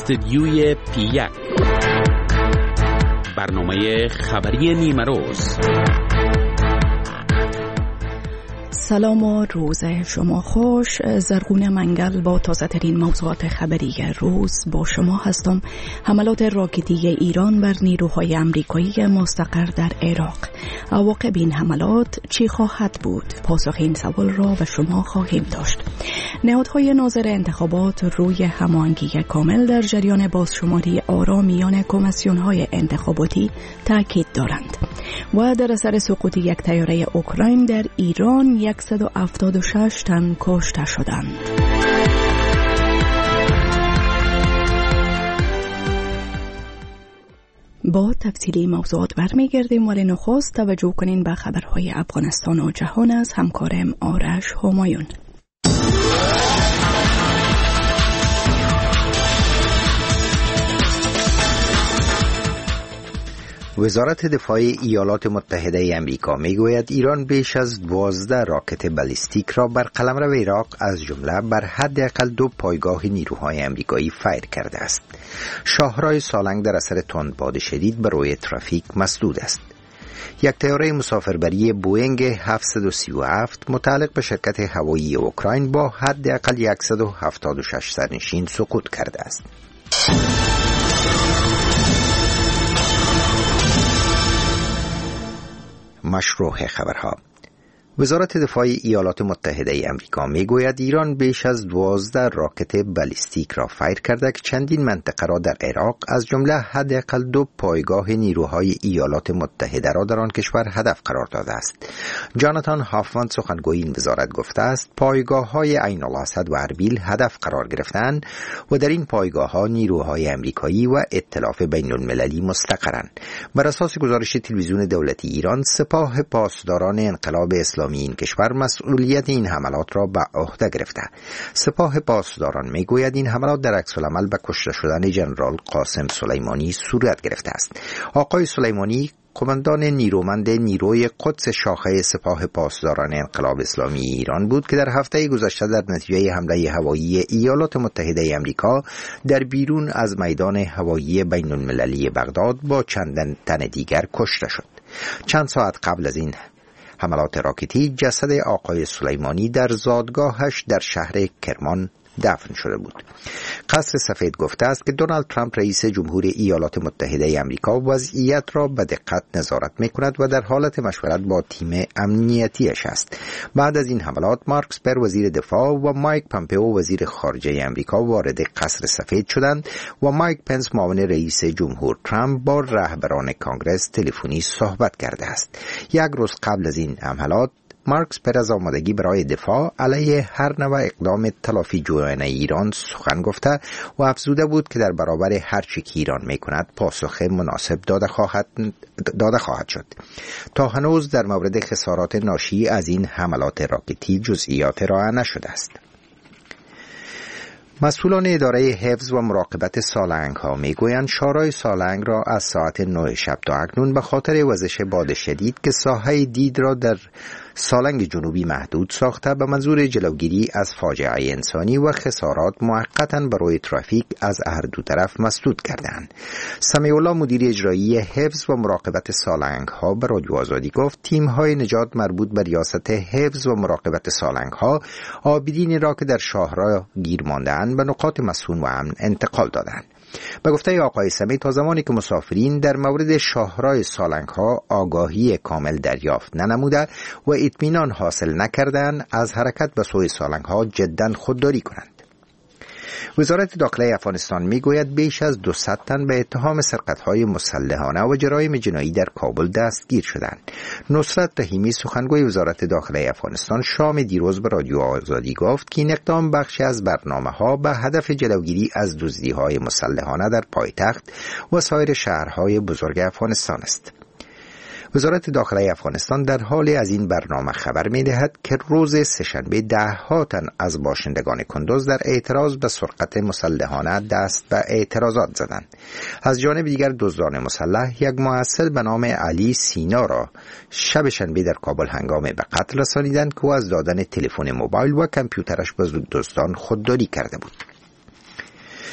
استدیوی P1 برنامه خبری نیمه روز. سلام و روز شما خوش. زرغون منگل با تازه ترین موضوعات خبری روز با شما هستم. حملات راکتی ایران بر نیروهای آمریکایی مستقر در عراق. عواقب این حملات چی خواهد بود؟ پاسخ این سوال را به شما خواهیم داشت. نهادهای ناظر انتخابات روی هماهنگی کامل در جریان بازشماری آرا میان کمیسیون‌های انتخاباتی تاکید دارند. و در اثر سقوط یک طیاره اوکراین در ایران 176 تن کشته شدند. با تفصیلی موضوعات برمیگردیم، ولی نخست توجه کنین به خبرهای افغانستان و جهان از همکارم آرش همایون. وزارت دفاع ایالات متحده آمریکا میگوید ایران بیش از 12 راکت بالیستیک را بر قلمرو عراق از جمله بر حداقل 2 پایگاه نیروهای آمریکایی فایر کرده است. شاهراه سالنگ در اثر تندباد شدید بر روی ترافیک مسدود است. یک طیاره مسافربری بوئینگ 737 متعلق به شرکت هوایی اوکراین با حداقل 176 سرنشین سقوط کرده است. مشروع خبرها. وزارت دفاع ایالات متحده آمریکا میگوید ایران بیش از 12 راکت بالیستیک را فایر کرده که چندین منطقه را در عراق از جمله حداقل 2 پایگاه نیروهای ایالات متحده را در آن کشور هدف قرار داده است. جاناتان هافمان سخنگوی این وزارت گفته است پایگاه‌های عین الاسد و اربیل هدف قرار گرفتند و در این پایگاه‌ها نیروهای آمریکایی و ائتلاف بین‌المللی مستقرند. بر اساس گزارش تلویزیون دولتی ایران، سپاه پاسداران انقلاب اسلامی این کشور مسئولیت این حملات را به عهده گرفته. سپاه پاسداران میگوید این حملات در عکس العمل به کشته شدن ژنرال قاسم سلیمانی صورت گرفته است. آقای سلیمانی کماندان نیرومند نیروی قدس شاخه سپاه پاسداران انقلاب اسلامی ایران بود که در هفته گذشته در نتیجه حمله هوایی ایالات متحده آمریکا در بیرون از میدان هوایی بین المللی بغداد با چند تن دیگر کشته شد. چند ساعت قبل از این حملات راکتی جسد آقای سلیمانی در زادگاهش در شهر کرمان دفن شده بود. قصر سفید گفته است که دونالد ترامپ رئیس جمهور ایالات متحده آمریکا وضعیت را به دقت نظارت می‌کند و در حالت مشورت با تیم امنیتیش است. بعد از این حملات مارک اسپر وزیر دفاع و مایک پامپئو وزیر خارجه آمریکا وارد قصر سفید شدند و مایک پنس معاون رئیس جمهور ترامپ با رهبران کانگرس تلفنی صحبت کرده است. یک روز قبل از این حملات مارکس پر از آمادگی برای دفاع علیه هر نوع اقدام تلافی جویانه ایران سخن گفته و افزوده بود که در برابر هر چی که ایران میکند پاسخ مناسب داده خواهد شد. تا هنوز در مورد خسارات ناشی از این حملات راکتی جزئیات ارائه نشده است. مسئولان اداره حفظ و مراقبت سالنگ ها میگویند شاهراه سالنگ را از ساعت 9 شب تا اکنون به خاطر وزش باد شدید که ساحه دید را در سالنگ جنوبی محدود ساخته به منظور جلوگیری از فاجعه انسانی و خسارات موقتا برای ترافیک از هر دو طرف مسدود کردند. سمیع الله مدیر اجرایی حفظ و مراقبت سالنگ ها به رادیو آزادی گفت تیم های نجات مربوط به ریاست حفظ و مراقبت سالنگ ها عابرین را که در شاهراه گیر مانده‌اند به نقاط مسکون و امن انتقال دادند. به گفته آقای سمیع تا زمانی که مسافرین در مورد شاهراه سالنگ ها آگاهی کامل دریافت ننموده و اطمینان حاصل نکردند از حرکت به سوی سالنگ ها جدا خودداری کنند. وزارت داخله افغانستان میگوید بیش از 200 تن به اتهام سرقت‌های مسلحانه و جرایم جنایی در کابل دستگیر شدند. نصرت رحیمی سخنگوی وزارت داخله افغانستان شام دیروز به رادیو آزادی گفت که این اقدام بخشی از برنامه‌ها به هدف جلوگیری از دزدی‌های مسلحانه در پایتخت و سایر شهرهای بزرگ افغانستان است. وزارت داخله افغانستان در حال از این برنامه خبر می‌دهد که روز سه‌شنبه 10 تن از باشندگان کندوز در اعتراض به سرقت مسلحانه دست به اعتراضات زدند. از جانب دیگر دزدان مسلح یک محصل به نام علی سینا را شب شنبه در کابل هنگام به قتل رسانیدند که او از دادن تلفن موبایل و کامپیوترش به دزدان خودداری کرده بود.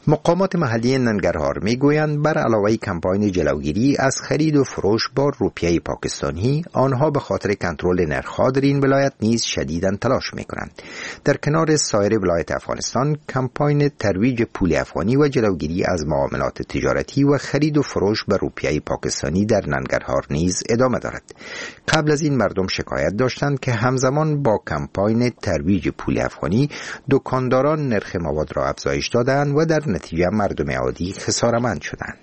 مقامات محلی ننگرهار میگویند بر علاوه کمپاین جلوگیری از خرید و فروش با روپیه پاکستانی، آنها به خاطر کنترل نرخ‌ها در این ولایت نیز شدیداً تلاش میکنند. در کنار سایر ولایت افغانستان، کمپاین ترویج پول افغانی و جلوگیری از معاملات تجارتی و خرید و فروش به روپیه پاکستانی در ننگرهار نیز ادامه دارد. قبل از این مردم شکایت داشتند که همزمان با کمپاین ترویج پول افغانی، دکانداران نرخ مواد را افزایش دادند و در نتیجه مردم عادی خساره‌مند شدند.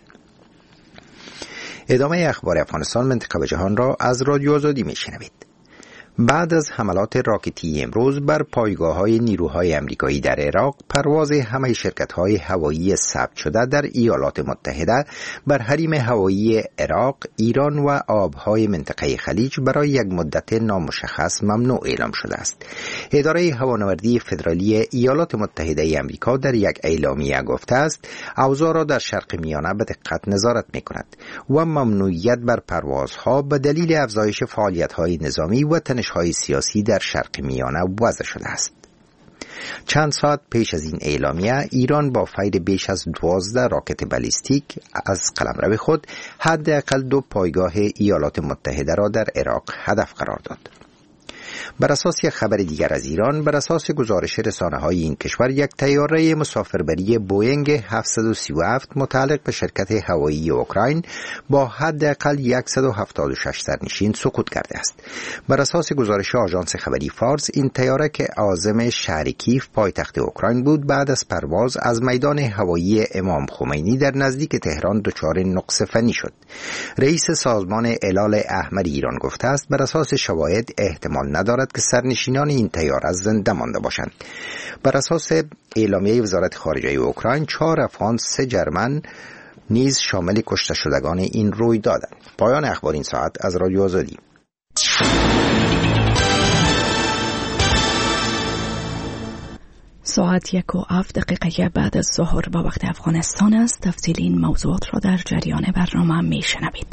ادامه اخبار افغانستان منطقه و جهان را از رادیو آزادی میشنوید. بعد از حملات راکتی امروز بر پایگاه‌های نیروهای آمریکایی در عراق، پرواز همه شرکت‌های هوایی ثبت شده در ایالات متحده بر حریم هوایی عراق، ایران و آبهای منطقه خلیج برای یک مدت نامشخص ممنوع اعلام شده است. اداره هوانوردی فدرالی ایالات متحده آمریکا در یک اعلامیه گفته است اوضاع را در شرق میانه به دقت نظارت می‌کند و ممنوعیت بر پروازها به دلیل افزایش فعالیت‌های نظامی و های سیاسی در شرق میانه وضع شده است. چند ساعت پیش از این اعلامیه، ایران با فیر بیش از 12 راکت بالیستیک از قلمرو خود حداقل 2 پایگاه ایالات متحده را در عراق هدف قرار داد. بر اساس خبر دیگر از ایران، بر اساس گزارش رسانه‌های این کشور، یک طیاره مسافربری بوئینگ 737 متعلق به شرکت هوایی اوکراین با حداقل 176 سرنشین سقوط کرده است. بر اساس گزارش آژانس خبری فارس، این طیاره که عازم شهر کیف پایتخت اوکراین بود، بعد از پرواز از میدان هوایی امام خمینی در نزدیک تهران دچار نقص فنی شد. رئیس سازمان هلال احمر ایران گفته است بر اساس شواهد احتمال ندارد که سرنشینان این طیاره زنده مانده باشند. بر اساس اعلامیه وزارت خارجه اوکراین، 4 افغان 3 جرمن نیز شامل کشته شدگان این رویدادند. پایان اخبار این ساعت از رادیو آزادی. ساعت 1:07 بعد از ظهر با وقت افغانستان است. تفصیل این موضوعات را در جریان برنامه می شنوید.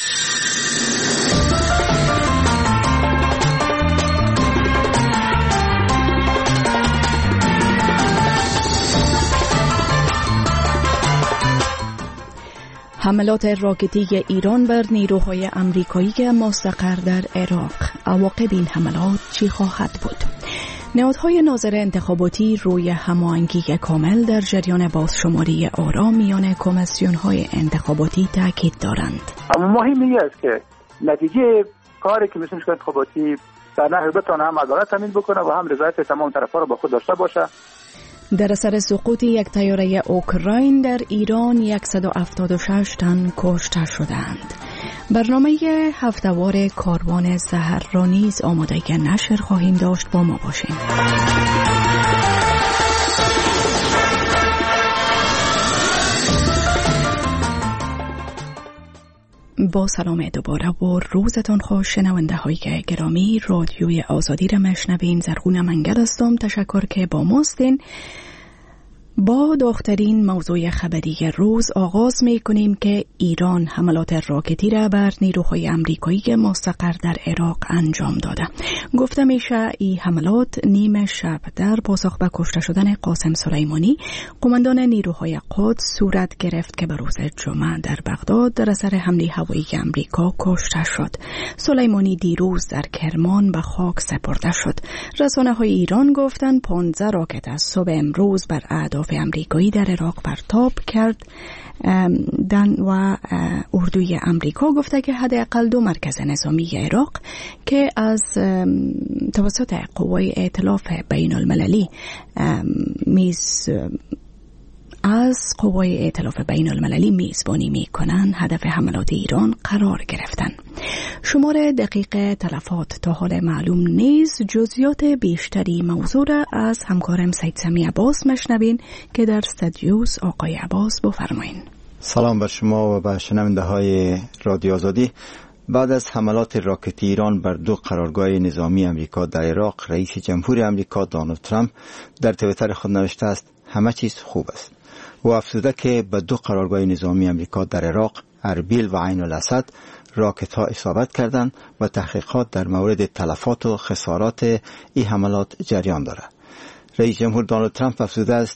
حملات راکتی ایران بر نیروهای آمریکایی مستقر در عراق. عواقب این حملات چی خواهد بود؟ نهادهای ناظر انتخاباتی روی هماهنگی کامل در جریان بازشماری آرا میان کمیسیون‌های انتخاباتی تاکید دارند. اما مهم این است که نتیجه کاری که کمیسیون انتخاباتی در نحوی بتونه هم عدالت تامین بکنه و هم رضایت تمام طرف‌ها را با خود داشته باشه. در اثر سقوط یک طیاره اوکراین در ایران 176 تن کشته شدند. برنامه هفته‌وار کاروان سحر را نیز آماده نشر خواهیم داشت. با ما باشید. با سلام دوباره و روزتان خوش شنونده های گرامی. رادیوی آزادی را مشنوین. زرغون منگل هستم. تشکر که با ماستین. با داغ‌ترین موضوع خبری روز آغاز می کنیم که ایران حملات راکتی را بر نیروهای آمریکایی مستقر در عراق انجام داده. گفته میشه این حملات نیمه شب در پاسخ به کشته شدن قاسم سلیمانی، قماندان نیروهای قدس، صورت گرفت که به روز جمعه در بغداد در اثر حمله هوایی آمریکا کشته شد. سلیمانی دیروز در کرمان به خاک سپرده شد. رسانه‌های ایران گفتند 15 راکت از صبح امروز بر اهداف امریکایی در عراق پرتاب کرد و اردوی امریکا گفته که حداقل 2 مرکز نظامی عراق که از توسط قوای ائتلاف بین المللی میزبانی میکنن هدف حملات ایران قرار گرفتن. شمار دقیق تلفات تا حال معلوم نیست. جزئیات بیشتری موضوع را از همکارم سید سمی عباس مشنوین که در استودیوس. آقای عباس بفرمایین. سلام بر شما و بر شنونده های رادیو آزادی. بعد از حملات راکتی ایران بر 2 قرارگاه نظامی امریکا در عراق، رئیس جمهور امریکا دونالد ترامپ در توییتر خود نوشته است همه چیز خوب است. و افزوده که به 2 قرارگاه نظامی امریکا در عراق، اربیل و عین الاسد، راکت ها اصابت کردند و تحقیقات در مورد تلفات و خسارات این حملات جریان دارد. رئیس جمهور دونالد ترامپ افزوده است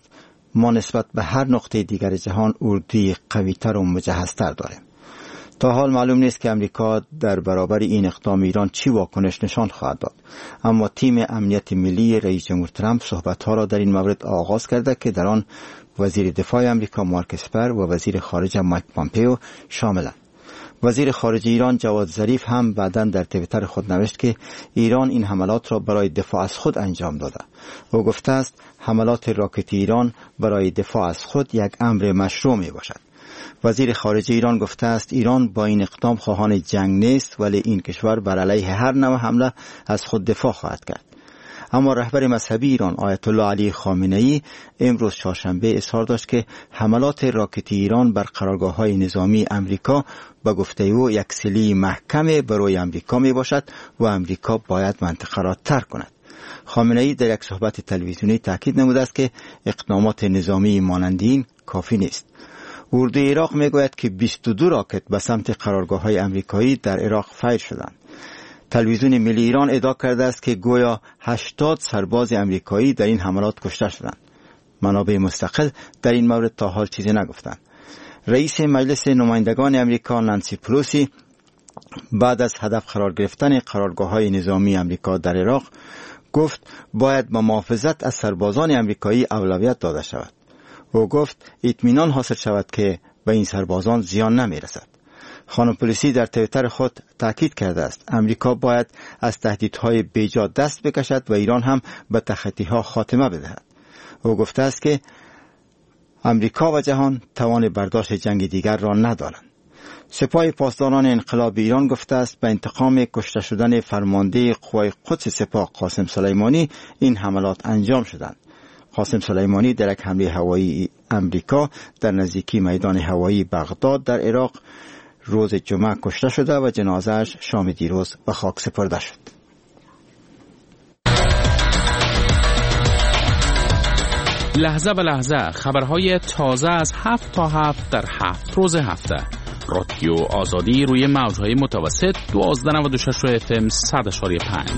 ما نسبت به هر نقطه دیگر جهان اردوی قوی‌تر و مجهزتر داریم. تا حال معلوم نیست که امریکا در برابر این اقدام ایران چی واکنش نشان خواهد داد، اما تیم امنیت ملی رئیس جمهور ترامپ صحبت‌ها را در این مورد آغاز کرده که در آن وزیر دفاع امریکا مارک اسپر و وزیر خارجه مایک پامپئو شاملند. وزیر خارجه ایران جواد ظریف هم بعداً در توییتر خود نوشت که ایران این حملات را برای دفاع از خود انجام داده. او گفته است حملات راکتی ایران برای دفاع از خود یک امر مشروع می باشد. وزیر خارجه ایران گفته است ایران با این اقدام خواهان جنگ نیست، ولی این کشور بر علیه هر نوع حمله از خود دفاع خواهد کرد. اما رهبر مذهبی ایران آیت الله علی خامنه‌ای امروز چهارشنبه اظهار داشت که حملات راکتی ایران بر قرارگاه‌های نظامی امریکا به گفته او یک سلی محکم برای امریکا می باشد و امریکا باید منطقه را ترک کند. خامنه‌ای در یک صحبت تلویزیونی تاکید نموده است که اقدامات نظامی مانند این کافی نیست. اردوی عراق میگوید که 22 راکت به سمت قرارگاه‌های امریکایی در عراق فایر شدند. تلویزیون ملی ایران ادعا کرده است که گویا 80 سرباز امریکایی در این حملات کشته شدند. منابع مستقل در این مورد تا حال چیزی نگفتند. رئیس مجلس نمایندگان امریکا نانسی پلوسی بعد از هدف قرار گرفتن قرارگاه‌های نظامی امریکا در عراق گفت باید به محافظت از سربازان امریکایی اولویت داده شود. او گفت اطمینان حاصل شود که به این سربازان زیان نمی‌رسد. خانم پلیسی در توییتر خود تاکید کرده است امریکا باید از تهدیدهای بیجا دست بکشد و ایران هم به تخطی‌ها خاتمه بدهد. او گفته است که امریکا و جهان توان برداشت جنگ دیگر را ندارند. سپاه پاسداران انقلاب ایران گفته است به انتقام کشته شدن فرمانده قوای قدس سپاه قاسم سلیمانی این حملات انجام شدند. قاسم سلیمانی در یک حمله هوایی امریکا در نزدیکی میدان هوایی بغداد در عراق روز جمعه کشته شده و جنازه‌اش شام دیروز به خاک سپرده شد. لحظه به لحظه خبرهای تازه از 7 تا 7 در 7 روز هفته. رادیو آزادی روی موج‌های متوسط 1296 FM 100.5.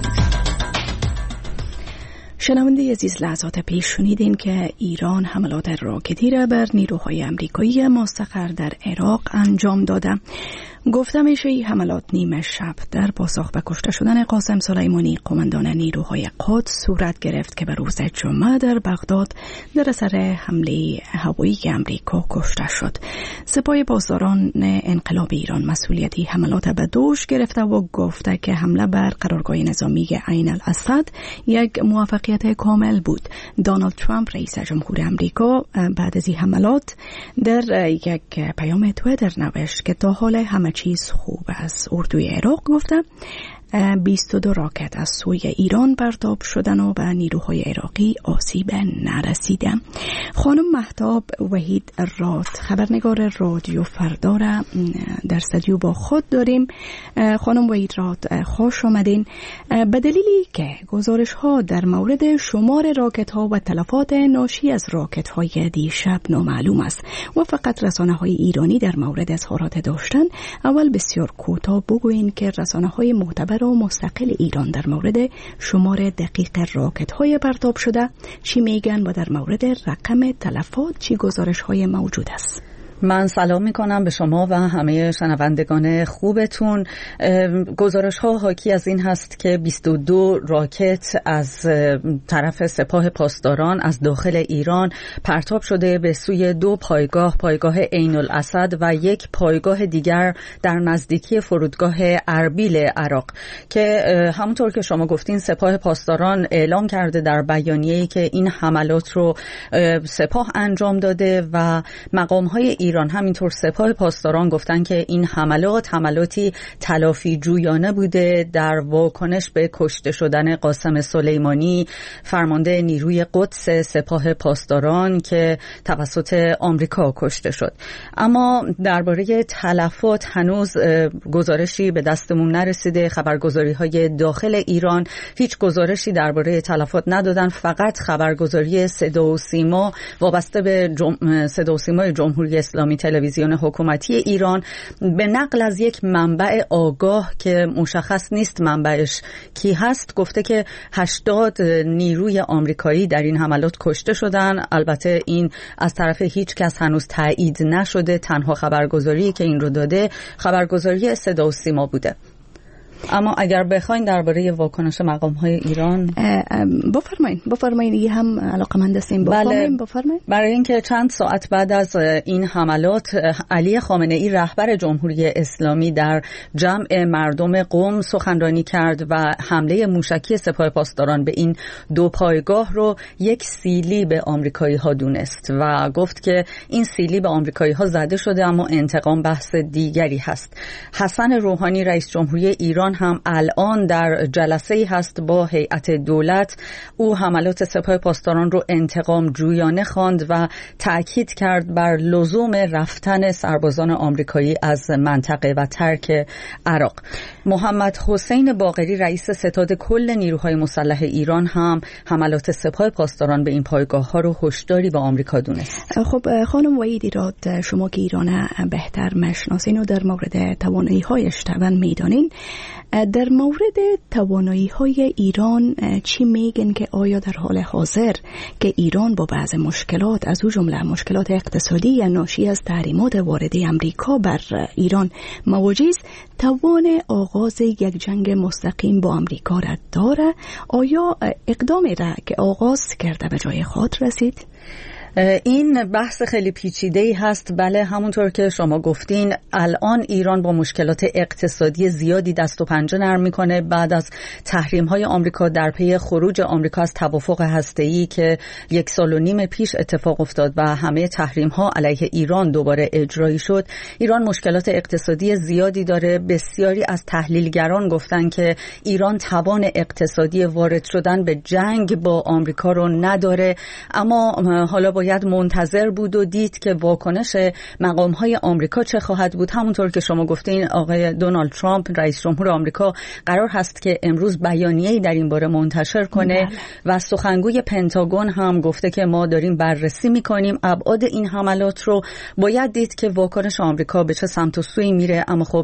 شنونده عزیز، لحظات پیش شنیدین که ایران حملات راکتی را بر نیروهای آمریکایی مستقر در عراق انجام داده. گفته میشه این حملات نیمه شب در پاسخ به کشته شدن قاسم سلیمانی قماندان نیروهای قدس صورت گرفت که به روز جمعه در بغداد در اثر حمله هوایی آمریکا کشته شد. سپاه پاسداران انقلاب ایران مسئولیتی حملات به دوش گرفته و گفته که حمله بر قرارگاه نظامی عین الاسد یک موفقیت کامل بود. دونالد ترامپ رئیس جمهور آمریکا بعد از این حملات در یک پیام توییتر نوشت که تا حال همه چیز خوب است. اردوی عراق گفته 22 راکت از سوی ایران پرتاب شدن و به نیروهای عراقی آسیب نرسیده. خانم مهتاب وحید راد خبرنگار رادیو فردا را در استودیو با خود داریم. خانم وحید راد خوش آمدین. به دلیلی که گزارش ها در مورد شمار راکت ها و تلفات ناشی از راکت های دیشب نامعلوم است و فقط رسانه های ایرانی در مورد اظهارات داشتن، اول بسیار کوتاه بگوین که رسانه های معتبر و مستقل ایران در مورد شمار دقیق راکت های پرتاب شده چی میگن و در مورد رقم تلفات چی گزارش های موجود است؟ من سلام میکنم به شما و همه شنوندگان خوبتون. گزارش ها حاکی از این هست که 22 راکت از طرف سپاه پاسداران از داخل ایران پرتاب شده به سوی 2 پایگاه عین الاسد و یک پایگاه دیگر در نزدیکی فرودگاه اربیل عراق که همونطور که شما گفتین سپاه پاسداران اعلام کرده در بیانیه‌ای که این حملات رو سپاه انجام داده و مقام های ایران همینطور سپاه پاسداران گفتن که این حملاتی تلافی جویانه بوده در واکنش به کشته شدن قاسم سلیمانی فرمانده نیروی قدس سپاه پاسداران که توسط آمریکا کشته شد. اما درباره تلفات هنوز گزارشی به دستمون نرسیده. خبرگزاری های داخل ایران هیچ گزارشی درباره تلفات ندادن، فقط خبرگزاری صدا و سیما وابسته به صدا و سیمای جمهوری اسلامی اسلامی تلویزیون حکومتی ایران به نقل از یک منبع آگاه که مشخص نیست منبعش کی هست گفته که 80 نیروی آمریکایی در این حملات کشته شدن. البته این از طرف هیچ کس هنوز تایید نشده. تنها خبرگزاری که این رو داده خبرگزاری صدا و سیما بوده. اما اگر بخواین درباره واکنش مقام‌های ایران بفرمایید یه هم علاقه‌مند هستیم بفرمایید. برای اینکه چند ساعت بعد از این حملات علی خامنه‌ای رهبر جمهوری اسلامی در جمع مردم قم سخنرانی کرد و حمله موشکی سپاه پاسداران به این دو پایگاه رو یک سیلی به آمریکایی‌ها دونست و گفت که این سیلی به آمریکایی‌ها زده شده اما انتقام بحث دیگری هست. حسن روحانی رئیس جمهوری ایران هم الان در جلسه‌ای هست با هیئت دولت. او حملات سپاه پاسداران رو انتقام جویانه خواند و تأکید کرد بر لزوم رفتن سربازان آمریکایی از منطقه و ترک عراق. محمد حسین باقری رئیس ستاد کل نیروهای مسلح ایران هم حملات سپاه پاسداران به این پایگاه‌ها رو هشداری به آمریکا دونست. خب خانم وحید ایراد، شما که ایران بهتر میشناسین و در مورد توانایی‌هایش طبعا میدانین، در مورد توانایی‌های ایران چی میگن که آیا در حال حاضر که ایران با بعض مشکلات از او جمله مشکلات اقتصادی ناشی از تحریمات وارده امریکا بر ایران مواجه است، توان آغاز یک جنگ مستقیم با امریکا را داره؟ آیا اقدامی را که آغاز کرده به جای خود رسید؟ این بحث خیلی پیچیده‌ای هست. بله، همونطور که شما گفتین الان ایران با مشکلات اقتصادی زیادی دست و پنجه نرم میکنه بعد از تحریم‌های آمریکا در پی خروج آمریکا از توافق هسته‌ای که 1.5 سال پیش اتفاق افتاد و همه تحریم‌ها علیه ایران دوباره اجرایی شد. ایران مشکلات اقتصادی زیادی داره. بسیاری از تحلیلگران گفتن که ایران توان اقتصادی وارد شدن به جنگ با آمریکا رو نداره، اما حالا باید منتظر بود و دید که واکنش مقام‌های آمریکا چه خواهد بود. همونطور که شما گفتین آقای دونالد ترامپ رئیس جمهور آمریکا قرار هست که امروز بیانیه‌ای در این باره منتشر کنه و سخنگوی پنتاگون هم گفته که ما داریم بررسی می‌کنیم ابعاد این حملات رو. باید دید که واکنش آمریکا به چه سمت و سوی میره. اما خب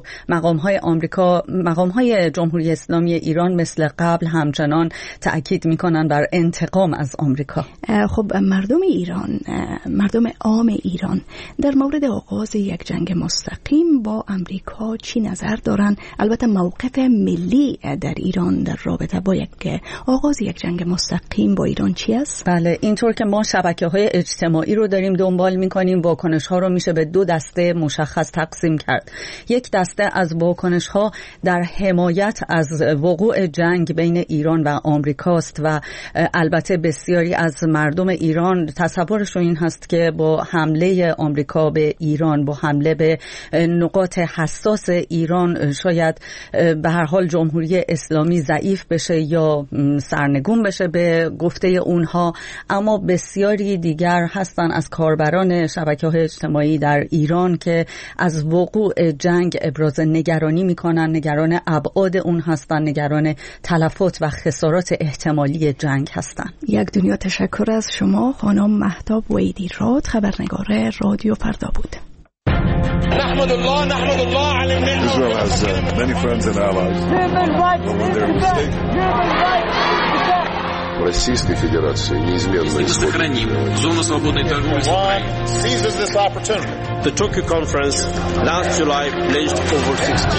مقام‌های جمهوری اسلامی ایران مثل قبل همچنان تأکید می‌کنن بر انتقام از آمریکا. خب مردم ایران، مردم عام ایران در مورد آغاز یک جنگ مستقیم با امریکا چی نظر دارن؟ البته موقف ملی در ایران در رابطه با آغاز یک جنگ مستقیم با ایران چی است؟ بله، اینطور که ما شبکه‌های اجتماعی رو داریم دنبال می‌کنیم، واکنش‌ها رو میشه به دو دسته مشخص تقسیم کرد. یک دسته از واکنش‌ها در حمایت از وقوع جنگ بین ایران و آمریکاست و البته بسیاری از مردم ایران تصورشون این هست که با حمله آمریکا به ایران، با حمله به نقاط حساس ایران شاید به هر حال جمهوری اسلامی ضعیف بشه یا سرنگون بشه به گفته اونها. اما بسیاری دیگر هستن از کاربران شبکه‌های اجتماعی در ایران که از وقوع جنگ ابراز نگرانی میکنن، نگران ابعاد اون هستن، نگران تلفات و خسارات احتمالی جنگ هستن. یک دنیا تشکر از شما خانم مهتاب وحید ایراد، خبرنگار رادیو فردا بود. نحمد الله علی النعمة. Israel has many friends and allies. Российской Федерации неизменно сохраним зону свободной торговли с Украиной. Seizes this opportunity. The Tokyo conference last July pledged over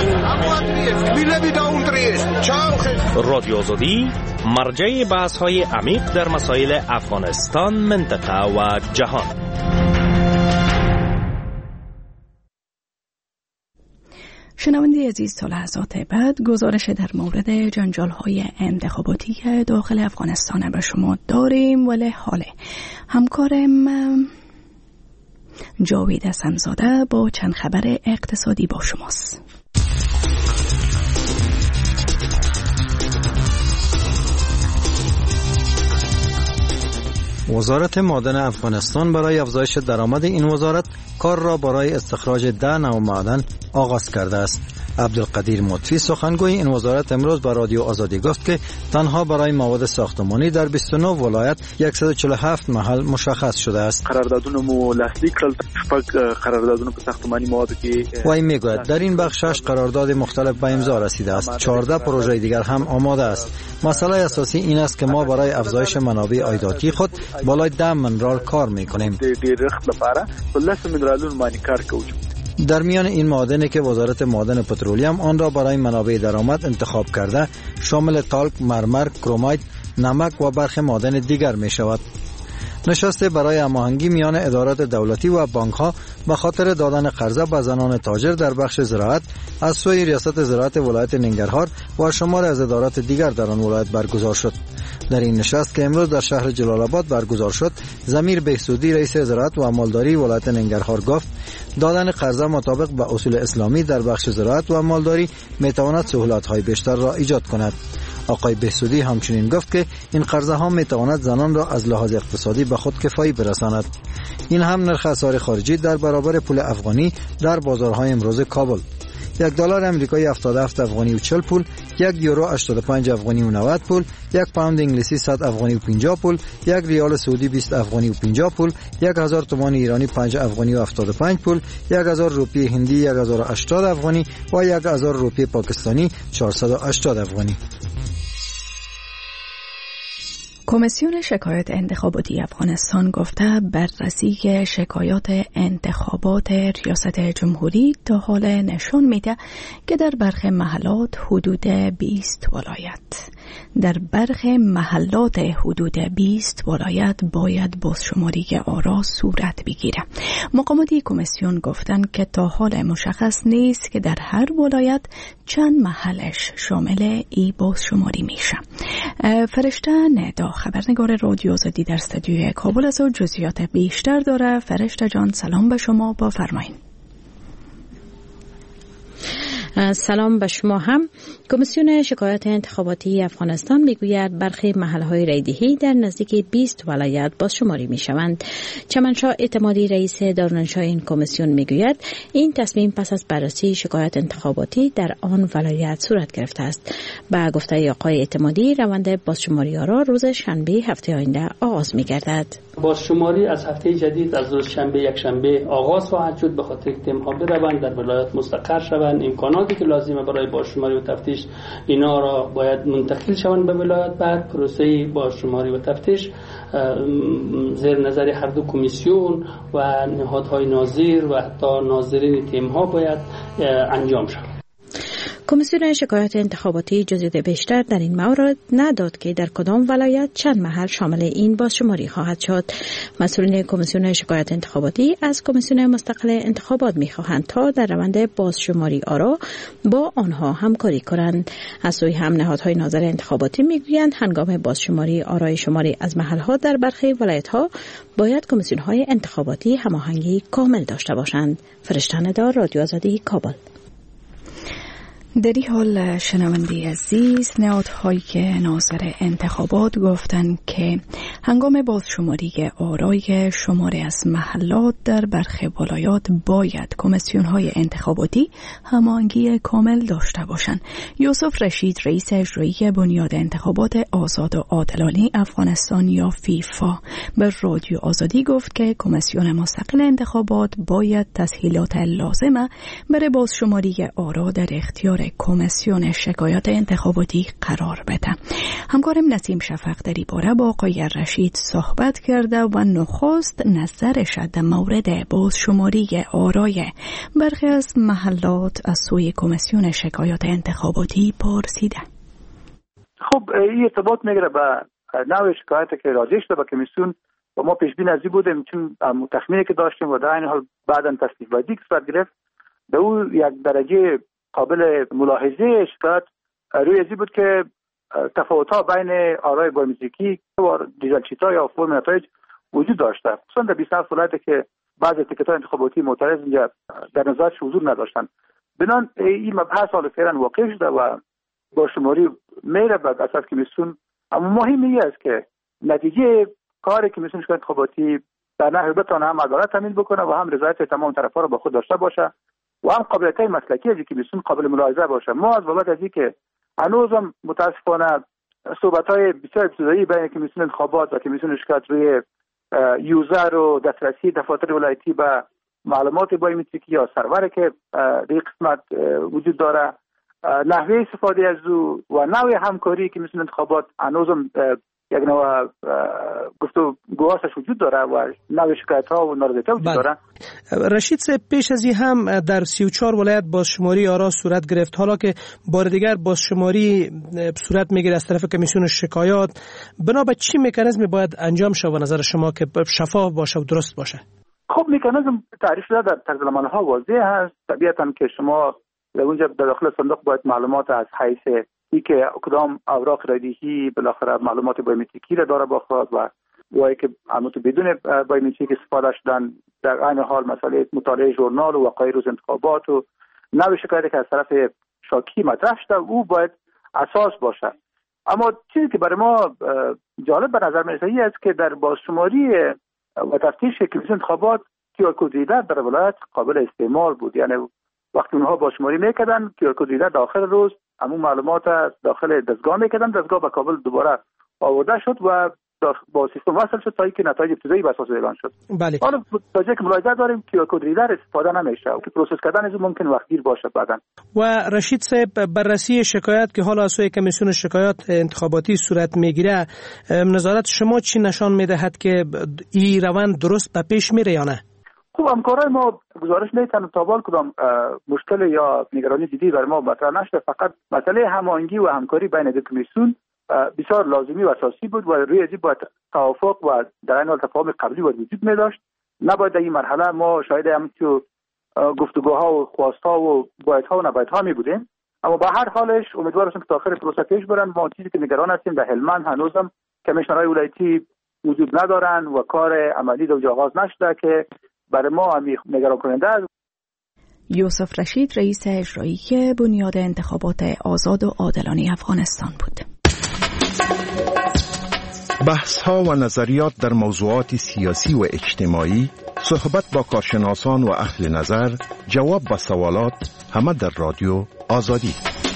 16 رادیو آزادی مرجع بحث‌های عمیق در مسائل افغانستان، منطقه و جهان. شنونده عزیز، تا لحظات بعد گزارش در مورد جنجال‌های انتخاباتی داخل افغانستان به شما داریم، ولی حالا همکارم جاوید حسن‌زاده با چند خبر اقتصادی با شماست. وزارت معدن افغانستان برای افزایش درآمد این وزارت کار را برای استخراج 10 نوع معدن آغاز کرده است. عبدالقدیر مطفی سخنگوی این وزارت امروز به رادیو آزادی گفت که تنها برای مواد ساختمانی در 29 ولایت 147 محل مشخص شده است. قراردادونه مو لاسلیک کړل، شپږ قراردادونه په ساختمانی موادو کې وای میگوید در این بخش 6 قرارداد مختلف به امضا رسیده است. 14 پروژه دیگر هم آماده است. مسئله اساسی این است که ما برای افزایش منابع عایداتی خود بالای 10 منرال کار میکنیم. در میان این معادنی که وزارت معادن پترولیم آن را برای منابع درآمد انتخاب کرده شامل تالک، مرمر، کرومایت، نمک و برخی معادن دیگر می شود. نشسته برای هماهنگی میان ادارات دولتی و بانک ها به خاطر دادن قرضه به زنان تاجر در بخش زراعت از سوی ریاست زراعت ولایت ننگرهار و شمار از ادارات دیگر در آن ولایت برگزار شد. در این نشست که امروز در شهر جلال آباد برگزار شد، ضمیر بهسودی رئیس زراعت و مالداری ولایت ننگرهار گفت دادن قرضه مطابق به اصول اسلامی در بخش زراعت و مالداری میتواند سهولت‌های بیشتر را ایجاد کند. آقای بهسودی همچنین گفت که این قرضه ها میتواند زنان را از لحاظ اقتصادی به خودکفایی برساند. این هم نرخ اسعار خارجی در برابر پول افغانی در بازارهای امروز کابل. $1 امریکایی 77 افغانی و 40 پول، 1 یورو 85 افغانی و 90 پول، 1 پوند انگلیسی 100 افغانی و 50 پول، 1 ریال سعودی 20 افغانی و 50 پول، 1000 تومان ایرانی 5 افغانی و 75 پول، 1000 روپیه هندی 1080 افغانی و 1000 روپیه پاکستانی 480 افغانی. کمیسیون شکایات انتخاباتی افغانستان گفته بررسی شکایات انتخابات ریاست جمهوری تا حال نشان میده که در برخی محلات حدود 20 ولایت حدود 20 ولایت باید بازشماری آرا صورت بگیره. مقامات کمیسیون گفتند که تا حال مشخص نیست که در هر ولایت چند محلش شامل ای بازشماری میشه. فرشته ندا خبرنگار رادیو آزادی در استودیوی کابل از جزئیات بیشتر داره. فرشته جان سلام به شما، بفرمایید. سلام به شما هم. کمیسیون شکایات انتخاباتی افغانستان میگوید برخی محلهای رایدهی در نزدیک 20 ولایت بازشماری میشوند. چمنشاه اعتمادی رئیس دارالانشای این کمیسیون میگوید این تصمیم پس از بررسی شکایات انتخاباتی در آن ولایت صورت گرفته است. با گفته آقای اعتمادی روند بازشماری را روز شنبه هفته آینده آغاز میگردد. بازشماری از هفته جدید از روز شنبه یک شنبه آغاز خواهد شد، به خاطر که تیم‌ها بروند در ولایت مستقر شوند. امکاناتی که لازمه برای بازشماری و تفتیش اینا را باید منتقل شوند به ولایت. بعد پروسه بازشماری و تفتیش زیر نظر هر دو کمیسیون و نهادهای ناظر و حتی ناظرین تیم‌ها باید انجام شود. کمیسیون شکایات انتخاباتی جزئیات بیشتر در این مورد نداد که در کدام ولایت چند محل شامل این بازشماری خواهد شد. مسئولین کمیسیون شکایات انتخاباتی از کمیسیون مستقل انتخابات می‌خواهند تا در روند بازشماری آرا با آنها همکاری کنند. از سوی هم نهادهای ناظر انتخاباتی میگویند هنگام بازشماری آرای شماری از محل‌ها در برخی ولایت‌ها باید کمیسیون‌های انتخاباتی هماهنگی کامل داشته باشند. فرشته دار رادیو آزادی کابل. در این حال شنونده عزیز، نهادهایی که ناظر انتخابات گفتند که هنگام بازشماری آرای شماره از محلات در برخی ولایات باید کمیسیون‌های انتخاباتی هماهنگی کامل داشته باشند. یوسف رشید رئیس اجرایی بنیاد انتخابات آزاد و عادلانه افغانستان یا فیفا به رادیو آزادی گفت که کمیسیون مستقل انتخابات باید تسهیلات لازمه برای بازشماری آرا در اختیار کمیسیون شکایات انتخاباتی قرار بده. همکارم نسیم شفق در این باره با آقای رشید صحبت کرده و نخست نظرش در مورد بازشماری آرای برخی از محلات از سوی کمیسیون شکایات انتخاباتی پرسیده. خب این ارتباط میگیره به نوع شکایتی که راجع شده به کمیسیون و ما پیش بینی از این بودیم، چون تخمینی که داشتیم و در این حال بعداً تصدیق و دیگه صورت گرفت. به او یک درجه قابل ملاحظه شکایت روی ازی بود که تفاوت‌ها بین آرای بایومتریکی و دیجیتال شیت‌ها یا فرم نتایج وجود داشته، خصوصا در 27 ولایتی که بعضی تیکت‌های انتخاباتی معترض اینجا در نظارش حضور نداشتند. بنان این مبحث حال فعلا واقع شده و با شماری میره به اساس کمیسیون. اما مهم این است که نتیجه کار کمیسیون شکایت انتخاباتی در نحوی بتونه هم عدالت تامین بکنه و هم رضایت تمام طرف‌ها را با خود داشته باشه و هم قابلیت‌های مسلکی از کمیسیون قابل ملاحظه باشه. ما از بابت از اینکه هنوزم متاسفانه صحبت‌های بسیار ابتدایی بین کمیسیون انتخابات و کمیسیون شکایت روی یوزر و دسترسی دفاتر ولایتی به معلومات بایومتریکی یا سرور که در قسمت وجود داره، نحوه استفاده از او و نوع همکاری که مثل انتخابات هنوزم یک نوع گفتگوهاش وجود داره و نوع شکایت ها و نارضایتی وجود داره. رشید صاحب، پیش از این هم در 34 ولایت بازشماری آرا صورت گرفت، حالا که بار دیگر بازشماری صورت میگیره از طرف کمیسیون شکایات، بنا به چی مکانیزمی باید انجام شه به نظر شما که شفاف باشه و درست باشه؟ خب مکانیزم تعریف شده در طرز العمل‌ها واضح هست. طبیعتاً که شما در اونجا در داخل صندوق باید معلومات از حیث ای که کدام اوراق رایدهی بالاخره معلومات بایومتریکی را داره بخواد و وای که همونطور بدون بایومتریک استفاده شدن، در عین حال مسئله مطالعه ژورنال و وقایع روز انتخابات و نوع شکایتی که از طرف شاکی مطرح شده او باید اساس باشه. اما چیزی که برای ما جالب به نظر میرسه است که در بازشماری و تفتیش کمیسیون انتخابات QR کد ریدر در ولایت قابل استعمال بود. یعنی وقتی اونها بازشماری میکردن QR کد ریدر داخل روز همون معلومات داخل دستگاه میکردن، دستگاه به کابل دوباره آورده شد و با سیستم وصل شد تا اینکه نتایج ابتدایی به اساس اعلان شد. بله. حالا تا جایی که ملاحظه داریم QR کد ریدر استفاده نمیشه که پروسس کردن از ممکن وقتگیر باشه بعداً. و رشید صاحب، بررسی شکایت که حالا از سوی کمیسیون شکایات انتخاباتی صورت میگیره، نظارت شما چی نشان میدهد که این روند درست به پیش میره یا نه؟ خب همکارای ما گزارش نمیتونن تابال کدام مشکل یا نگرانی جدی برای ما مطرح نشده، فقط مسئله هماهنگی و همکاری بین دو کمیسیون بسیار لازمی و اساسی بود و روی ازی باید توافق و در این حال تفاهم قبلی باید وجود می داشت. نباید در این مرحله ما شاهد همین گفتگوها و خواستها و بایدها و نبایدها می بودیم. اما به هر حالش امیدوار هستم که تا آخر پروسه پیش برن. ما چیزی که نگران هستیم در هلمند هنوزم کمیشنرهای ولایتی وجود ندارن و کار عملی در اونجا آغاز نشده که برای ما عمیق نگران کننده است. یوسف رشید، رئیس اجرایی بنیاد انتخابات آزاد و عادلانه افغانستان بود. بحث‌ها و نظریات در موضوعات سیاسی و اجتماعی، صحبت با کارشناسان و اهل نظر، جواب به سوالات، همه در رادیو آزادی.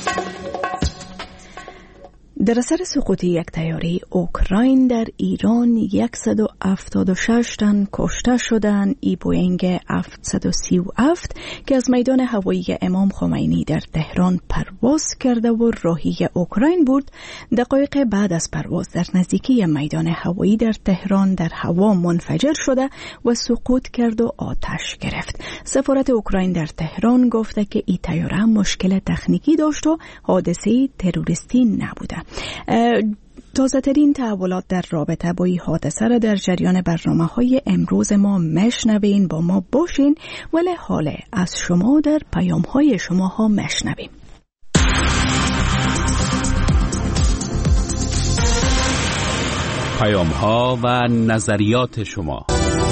در اثر سقوط یک طیاره اوکراین در ایران 176 تن کشته شدند. ای بوئینگ 737 که از میدان هوایی امام خمینی در تهران پرواز کرده و راهی اوکراین بود، دقایق بعد از پرواز در نزدیکی میدان هوایی در تهران در هوا منفجر شده و سقوط کرد و آتش گرفت. سفارت اوکراین در تهران گفته که این طیاره مشکل تکنیکی داشت و حادثه تروریستی نبوده. تازه ترین تحولات در رابطه با این حادثه را در جریان برنامه‌های امروز ما مشنوین. با ما باشین ولی حال از شما در پیام‌های شما ها مشنویم. پیام‌ها و نظریات شما.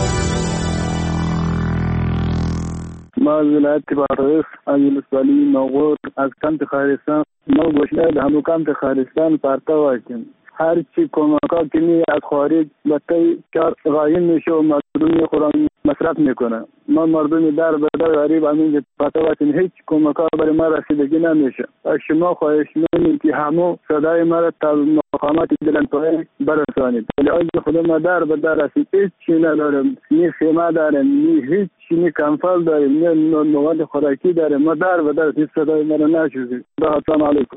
ما از ولایت بارغ از ولسوالی نوغور از کمت خارستان ما گوشنه به همو کمت خارستان پرتا هستیم. هر چی کمکا کنی از خارج بطه کار غایم میشه و مردمی قرآن مصرف میکنه. ما مردمی در بدر غریب همین پرتا هستیم، هیچ کمکا برای ما رسیدگی نمیشه. از شما خواهش میکنیم که همو صدای ما را تا مقامات دلنپایی برسانید. ولی از خدا ما در بدر هستیم، هیچ چی ندارم، نی خیمه دارم، نی هیچ چی کمفال داریم، نی مواد خوراکی داریم. ما در بدر هستیم، صدای ما را نشوزید. السلام علیکم.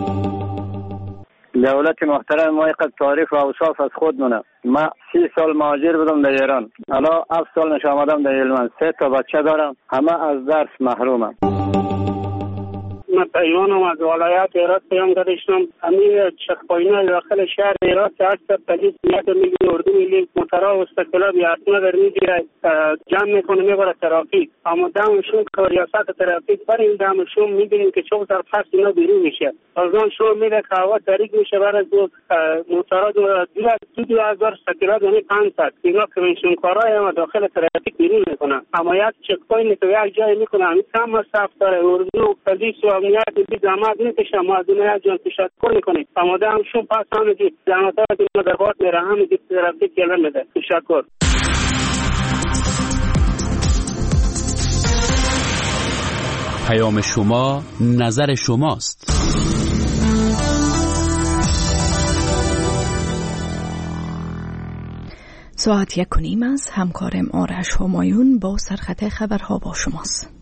دولت محترم ما یک تاریخ و اوصاف از خود مونه. ما 30 سال مهاجر بودم در ایران، حالا 7 سال نش آمدم در هلمند، 3 تا بچه دارم، همه از درس محرومم. من پیمانم از ولایت هرات پیام داشتم. همین چخپاینا داخل شهر هرات هست، پلیس میاد میگه اردو میگه موتورا و استقلال بیاتنا در میگیره جمع میکنه میبره ترافیک. اما دامشون که ریاست ترافیک بریم دامشون میبینیم که چوب در پس اینا بیرون میشه. از اون شو میره که هوا تاریک میشه برای دو موتورا دو هزار استقلال یعنی 500 اینا کمیشن کارای ما داخل ترافیک بیرون میکنن. اما یک چکپاین که یک جای میکنه همین کم مسافت داره اردو پلیس و امنیت بی زحمت میکشم ما دنیا جان تشکر میکنیم. اما دامشون پس همینجوری زحمت‌ها رو در باد میره همینجوری ترافیک کلان میده. تشکر. پیام شما نظر شماست. ساعت 1:30 است. همکارم آرش همایون با سرخط خبرها با شماست.